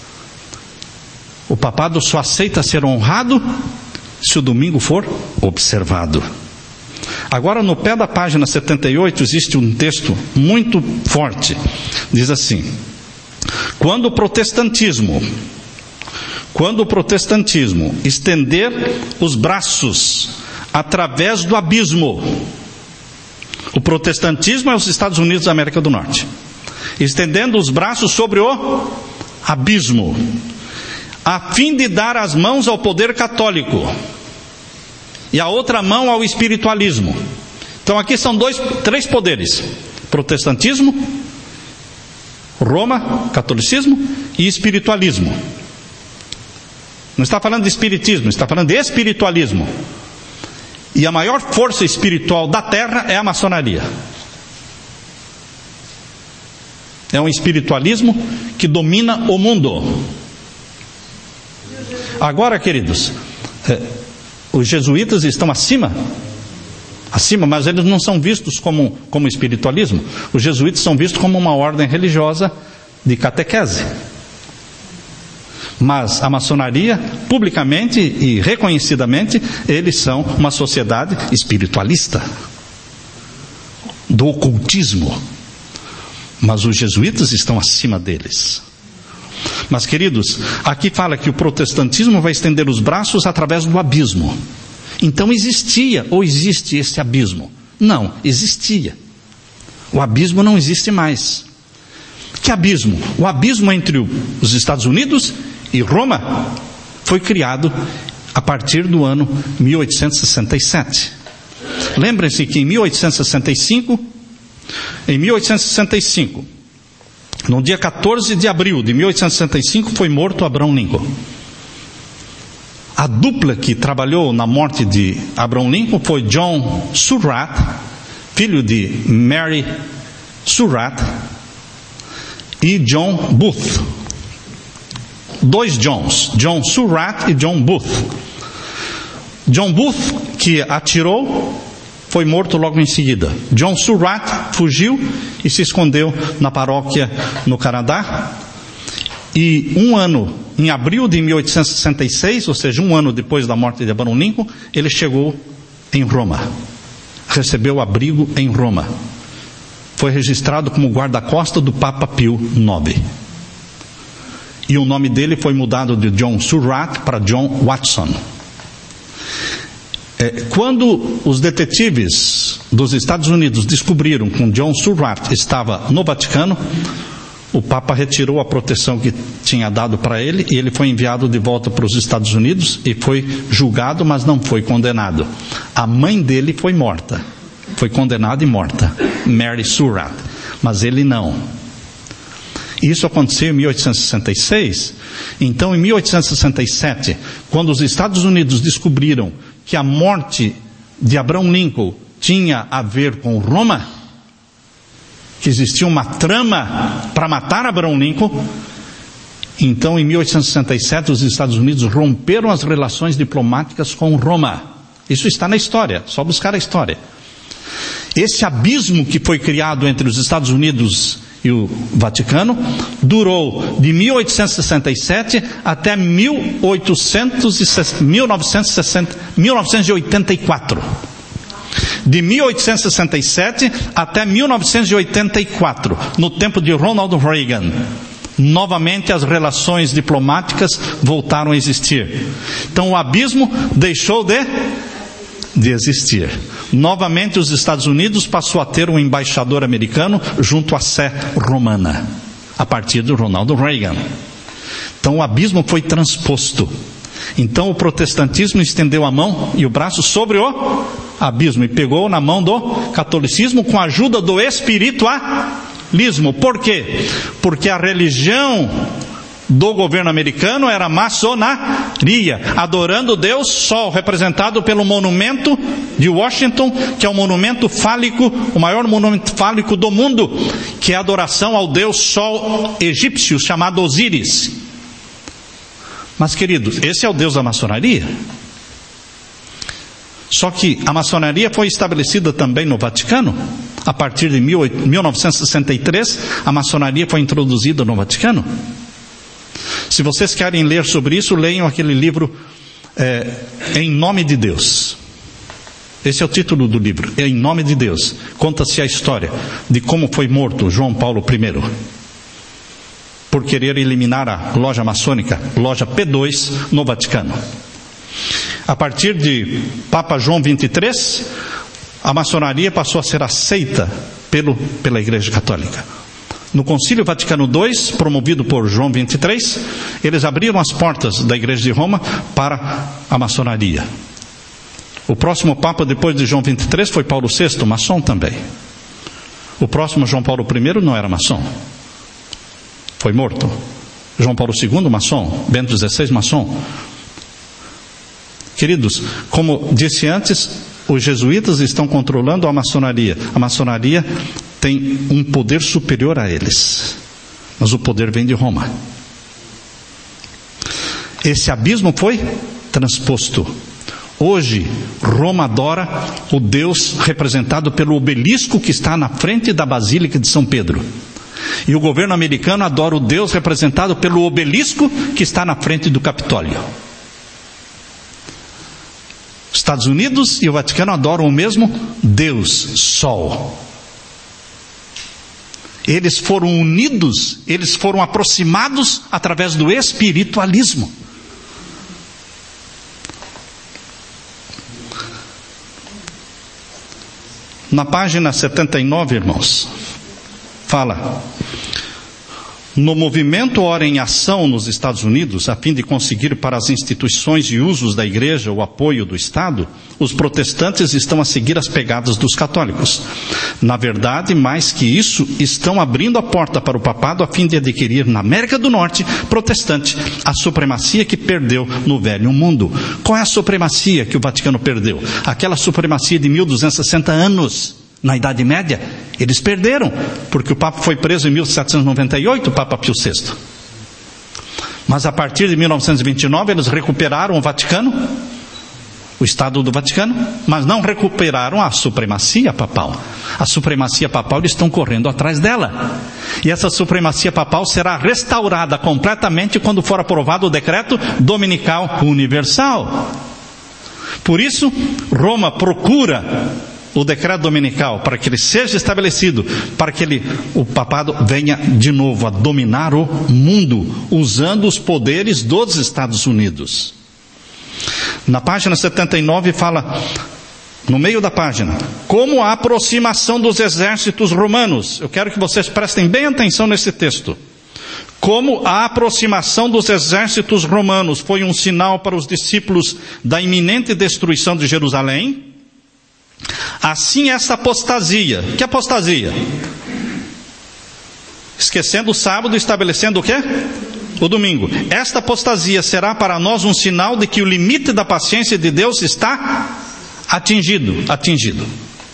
O papado só aceita ser honrado se o domingo for observado. Agora, no pé da página setenta e oito, existe um texto muito forte. Diz assim: quando o protestantismo, quando o protestantismo estender os braços através do abismo. O protestantismo é os Estados Unidos da América do Norte, estendendo os braços sobre o abismo, a fim de dar as mãos ao poder católico e a outra mão ao espiritualismo. Então aqui são dois, três poderes: protestantismo, Roma, catolicismo e espiritualismo. Não está falando de espiritismo, está falando de espiritualismo. E a maior força espiritual da terra é a maçonaria. É um espiritualismo que domina o mundo. Agora, queridos, é, os jesuítas estão acima, acima, mas eles não são vistos como, como espiritualismo. Os jesuítas são vistos como uma ordem religiosa de catequese. Mas a maçonaria, publicamente e reconhecidamente, eles são uma sociedade espiritualista, do ocultismo. Mas os jesuítas estão acima deles. Mas, queridos, aqui fala que o protestantismo vai estender os braços através do abismo. Então existia ou existe esse abismo? Não, existia. O abismo não existe mais. Que abismo? O abismo entre os Estados Unidos e Roma foi criado a partir do ano mil oitocentos e sessenta e sete. Lembrem-se que em mil oitocentos e sessenta e cinco, em mil oitocentos e sessenta e cinco, no dia quatorze de abril de mil oitocentos e sessenta e cinco, foi morto Abraham Lincoln. A dupla que trabalhou na morte de Abraham Lincoln foi John Surratt, filho de Mary Surratt, e John Booth. Dois Johns, John Surratt e John Booth. John Booth, que atirou, foi morto logo em seguida. John Surratt fugiu e se escondeu na paróquia no Canadá. E um ano, em abril de mil oitocentos e sessenta e seis, ou seja, um ano depois da morte de Abraham Lincoln, ele chegou em Roma. Recebeu abrigo em Roma. Foi registrado como guarda-costa do Papa Pio nove. E o nome dele foi mudado de John Surratt para John Watson. É, quando os detetives dos Estados Unidos descobriram que John Surratt estava no Vaticano, o Papa retirou a proteção que tinha dado para ele e ele foi enviado de volta para os Estados Unidos e foi julgado, mas não foi condenado. A mãe dele foi morta, foi condenada e morta, Mary Surratt, mas ele não. Isso aconteceu em mil oitocentos e sessenta e seis. Então, em mil oitocentos e sessenta e sete, quando os Estados Unidos descobriram que a morte de Abraham Lincoln tinha a ver com Roma, que existia uma trama para matar Abraham Lincoln, então em mil oitocentos e sessenta e sete os Estados Unidos romperam as relações diplomáticas com Roma. Isso está na história, só buscar a história. Esse abismo que foi criado entre os Estados Unidos e o Vaticano durou de mil oitocentos e sessenta e sete até mil novecentos e oitenta e quatro. De mil oitocentos e sessenta e sete até mil novecentos e oitenta e quatro, no tempo de Ronald Reagan, novamente as relações diplomáticas voltaram a existir. Então o abismo deixou de, de existir. Novamente os Estados Unidos passou a ter um embaixador americano junto à Sé romana, a partir de Ronald Reagan. Então o abismo foi transposto. Então o protestantismo estendeu a mão e o braço sobre o abismo e pegou na mão do catolicismo com a ajuda do espiritualismo. Por quê? Porque a religião do governo americano era a maçonaria, adorando o Deus Sol, representado pelo monumento de Washington, que é o monumento fálico, o maior monumento fálico do mundo, que é a adoração ao Deus Sol egípcio, chamado Osíris. Mas queridos, esse é o Deus da maçonaria. Só que a maçonaria foi estabelecida também no Vaticano. A partir de mil novecentos e sessenta e três, a maçonaria foi introduzida no Vaticano. Se vocês querem ler sobre isso, leiam aquele livro é, Em Nome de Deus. Esse é o título do livro, Em Nome de Deus. Conta-se a história de como foi morto João Paulo primeiro, por querer eliminar a loja maçônica, loja P dois, no Vaticano. A partir de Papa João vinte e três, a maçonaria passou a ser aceita pelo, pela Igreja Católica. No Concílio Vaticano dois, promovido por João vinte e três, eles abriram as portas da Igreja de Roma para a maçonaria. O próximo Papa depois de João vinte e três foi Paulo sexto, maçom também. O próximo, João Paulo primeiro, não era maçom, foi morto. João Paulo segundo, maçom. Bento dezesseis, maçom. Queridos, como disse antes, os jesuítas estão controlando a maçonaria. A maçonaria tem um poder superior a eles, mas o poder vem de Roma. Esse abismo foi transposto. Hoje, Roma adora o Deus representado pelo obelisco que está na frente da Basílica de São Pedro. E o governo americano adora o Deus representado pelo obelisco que está na frente do Capitólio. Estados Unidos e o Vaticano adoram o mesmo Deus, Sol. Eles foram unidos, eles foram aproximados através do espiritualismo. Na página setenta e nove, irmãos, fala: no movimento Ora em Ação nos Estados Unidos, a fim de conseguir para as instituições e usos da igreja o apoio do Estado, os protestantes estão a seguir as pegadas dos católicos. Na verdade, mais que isso, estão abrindo a porta para o papado a fim de adquirir na América do Norte protestante a supremacia que perdeu no velho mundo. Qual é a supremacia que o Vaticano perdeu? Aquela supremacia de mil duzentos e sessenta anos. Na Idade Média, eles perderam, porque o Papa foi preso em mil setecentos e noventa e oito, o Papa Pio sexto. Mas a partir de mil novecentos e vinte e nove, eles recuperaram o Vaticano, o Estado do Vaticano, mas não recuperaram a supremacia papal. A supremacia papal, eles estão correndo atrás dela. E essa supremacia papal será restaurada completamente quando for aprovado o decreto dominical universal. Por isso, Roma procura o decreto dominical, para que ele seja estabelecido, para que ele, o papado venha de novo a dominar o mundo, usando os poderes dos Estados Unidos. Na página setenta e nove fala no meio da página, como a aproximação dos exércitos romanos. Eu quero que vocês prestem bem atenção nesse texto. Como a aproximação dos exércitos romanos foi um sinal para os discípulos da iminente destruição de Jerusalém, assim essa apostasia. Que apostasia? Esquecendo o sábado e estabelecendo o quê? O domingo. Esta apostasia será para nós um sinal de que o limite da paciência de Deus está atingido, atingido.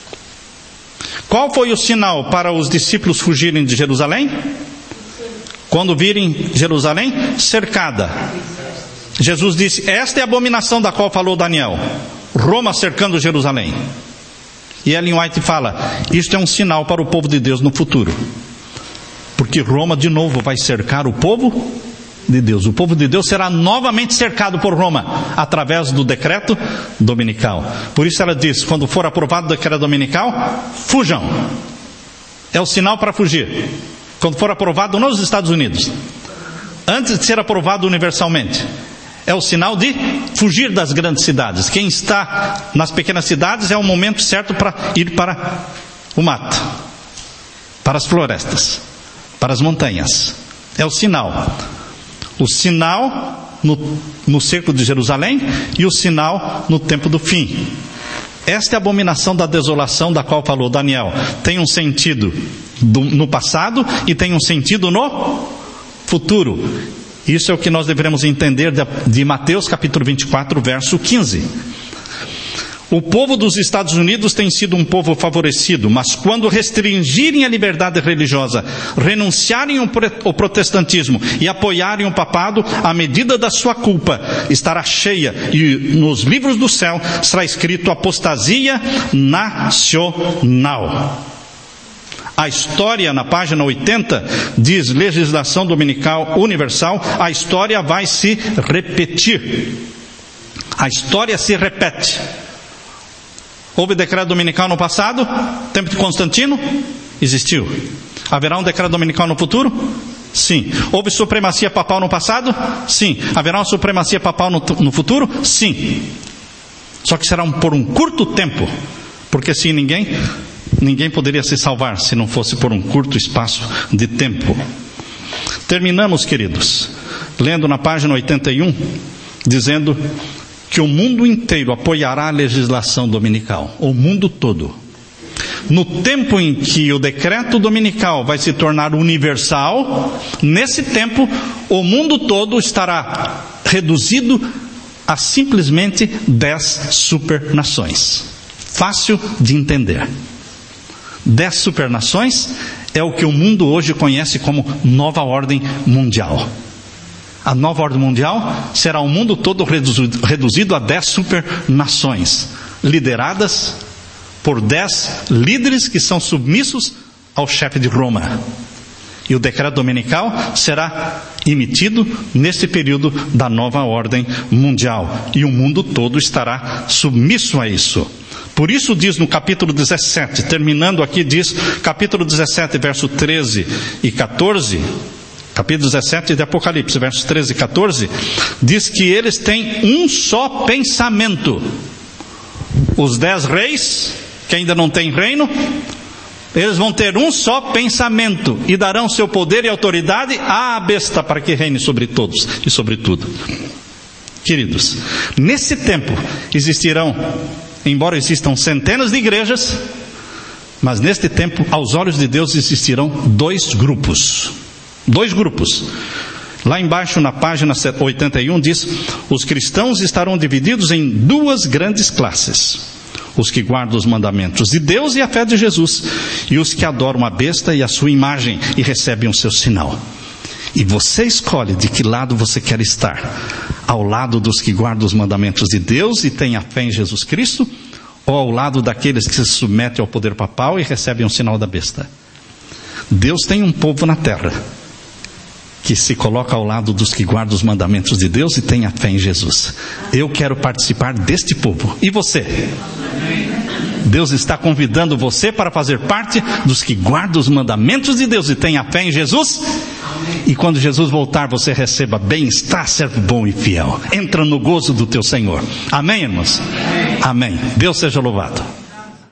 Qual foi o sinal para os discípulos fugirem de Jerusalém? Quando virem Jerusalém cercada. Jesus disse, esta é a abominação da qual falou Daniel. Roma cercando Jerusalém. E Ellen White fala, isto é um sinal para o povo de Deus no futuro. Porque Roma de novo vai cercar o povo de Deus. O povo de Deus será novamente cercado por Roma, através do decreto dominical. Por isso ela diz, quando for aprovado o decreto dominical, fujam. É o sinal para fugir. Quando for aprovado nos Estados Unidos, antes de ser aprovado universalmente, é o sinal de fugir das grandes cidades. Quem está nas pequenas cidades é o momento certo para ir para o mato, para as florestas, para as montanhas. É o sinal. O sinal no, no cerco de Jerusalém e o sinal no tempo do fim. Esta é a abominação da desolação da qual falou Daniel. Tem um sentido do, no passado e tem um sentido no futuro. Isso é o que nós devemos entender de, de Mateus capítulo vinte e quatro, verso quinze. O povo dos Estados Unidos tem sido um povo favorecido, mas quando restringirem a liberdade religiosa, renunciarem ao protestantismo e apoiarem o papado, a medida da sua culpa estará cheia e nos livros do céu será escrito apostasia nacional. A história, na página oitenta, diz legislação dominical universal, a história vai se repetir. A história se repete. Houve decreto dominical no passado? Tempo de Constantino? Existiu. Haverá um decreto dominical no futuro? Sim. Houve supremacia papal no passado? Sim. Haverá uma supremacia papal no, no futuro? Sim. Só que será um, por um curto tempo. Porque assim ninguém, ninguém poderia se salvar se não fosse por um curto espaço de tempo. Terminamos, queridos, lendo na página oitenta e um, dizendo que o mundo inteiro apoiará a legislação dominical, o mundo todo. No tempo em que o decreto dominical vai se tornar universal, nesse tempo o mundo todo estará reduzido a simplesmente dez supernações. Fácil de entender. Dez supernações é o que o mundo hoje conhece como nova ordem mundial. A nova ordem mundial será o mundo todo reduzido, reduzido a dez supernações, lideradas por dez líderes que são submissos ao chefe de Roma. E o decreto dominical será emitido nesse período da nova ordem mundial. E o mundo todo estará submisso a isso. Por isso diz no capítulo dezessete, terminando aqui diz, capítulo dezessete, verso treze e quatorze... Capítulo dezessete de Apocalipse, versos treze e quatorze, diz que eles têm um só pensamento. Os dez reis, que ainda não têm reino, eles vão ter um só pensamento e darão seu poder e autoridade à besta para que reine sobre todos e sobre tudo. Queridos, nesse tempo existirão, embora existam centenas de igrejas, mas neste tempo, aos olhos de Deus, existirão dois grupos. Dois grupos. Lá embaixo na página oitenta e um diz, os cristãos estarão divididos em duas grandes classes. Os que guardam os mandamentos de Deus e a fé de Jesus, e os que adoram a besta e a sua imagem e recebem o seu sinal. E você escolhe de que lado você quer estar. Ao lado dos que guardam os mandamentos de Deus e têm a fé em Jesus Cristo, ou ao lado daqueles que se submetem ao poder papal e recebem o sinal da besta. Deus tem um povo na terra que se coloca ao lado dos que guardam os mandamentos de Deus e tem a fé em Jesus. Eu quero participar deste povo. E você? Deus está convidando você para fazer parte dos que guardam os mandamentos de Deus e tem a fé em Jesus? E quando Jesus voltar, você receba bem-estar, servo bom e fiel. Entra no gozo do teu Senhor. Amém, irmãos? Amém. Deus seja louvado.